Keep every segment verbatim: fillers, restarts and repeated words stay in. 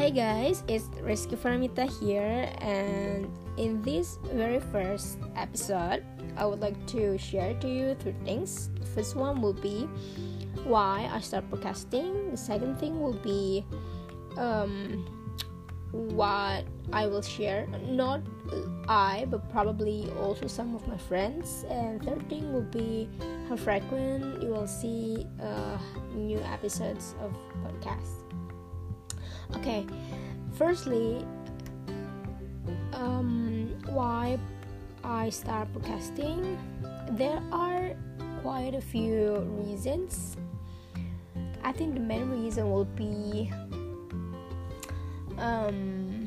Hi guys, it's Rizky Farmita here, and in this very first episode, I would like to share to you three things. The first one will be why I start podcasting. The second thing will be um, what I will share, not I, but probably also some of my friends. And third thing will be how frequent you will see uh, new episodes of podcast. Okay, firstly, um, why I start podcasting. There are quite a few reasons. I think the main reason will be um,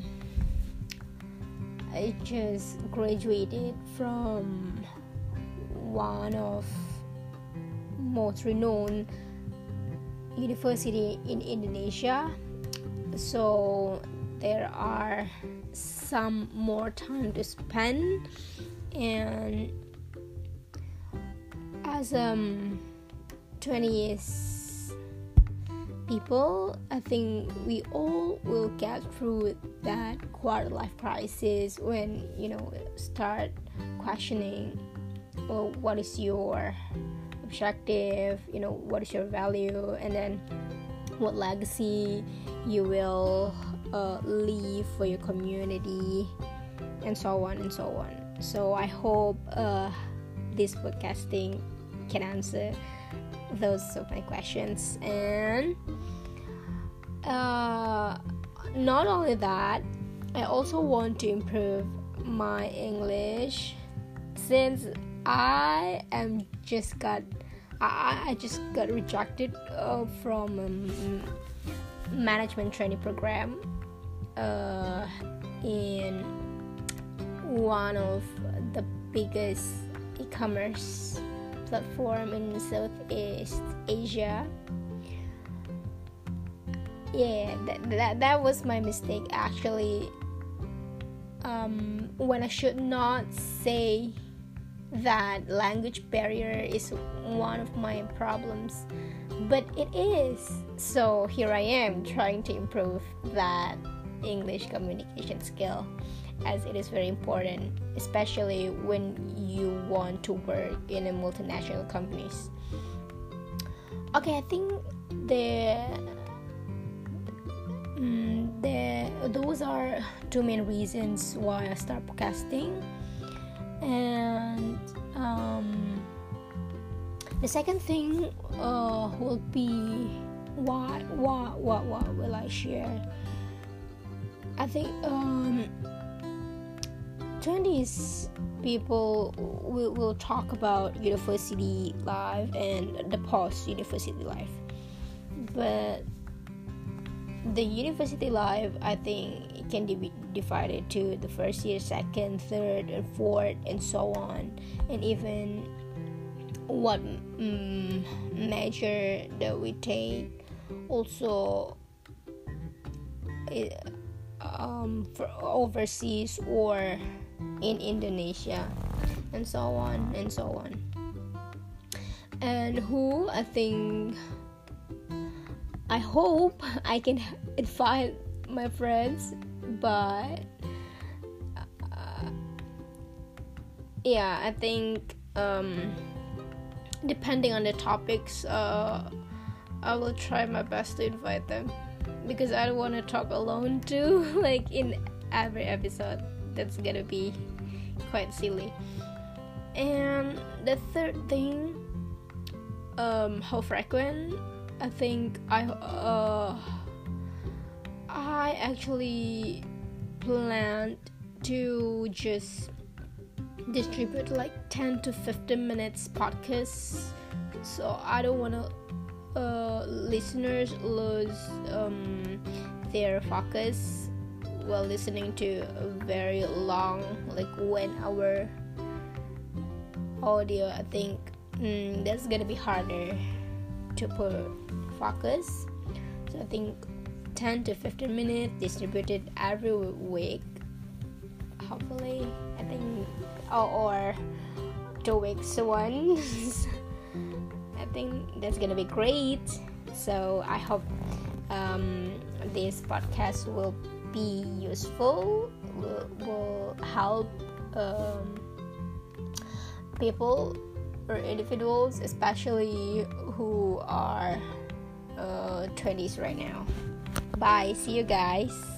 I just graduated from one of most renowned university in Indonesia. So there are some more time to spend, and as um twenty years people, I think we all will get through that quarter life crisis when you know start questioning, well, what is your objective, you know what is your value, and then what legacy you will uh, leave for your community, and so on and so on. So I hope uh, this podcasting can answer those of my questions. And uh, not only that, I also want to improve my English, since I am just got I, I just got rejected uh, from um, management training program uh, in one of the biggest e-commerce platform in Southeast Asia. Yeah, that that, that was my mistake actually. Um, when I should not say that language barrier is one of my problems, but it is. So here I am trying to improve that English communication skill, as it is very important, especially when you want to work in a multinational companies. Okay, I think the um, the those are two main reasons why I start podcasting. And um, the second thing uh, will be what what what what will I share? I think um, twenties people will, will talk about university life and the post-university life, but the university life, I think, it can be divided to the first year, second, third, and fourth, and so on, and even what um, major that we take, also it, um, for overseas or in Indonesia, and so on and so on. And who I think I hope I can invite my friends, but uh, yeah, I think um, depending on the topics, uh, I will try my best to invite them, because I don't want to talk alone too, like in every episode. That's gonna be quite silly. And the third thing, um, how frequent. I think I uh, I actually planned to just distribute like ten to fifteen minutes podcasts, so I don't want to uh, listeners lose um, their focus while listening to a very long, like one hour audio. I think mm, that's gonna be harder to put focus. So I think ten to fifteen minutes distributed every week, hopefully. I think or, or two weeks once. I think that's gonna be great. So I hope um, this podcast will be useful, will, will help um, people or individuals, especially who are uh, twenties right now. Bye, see you guys.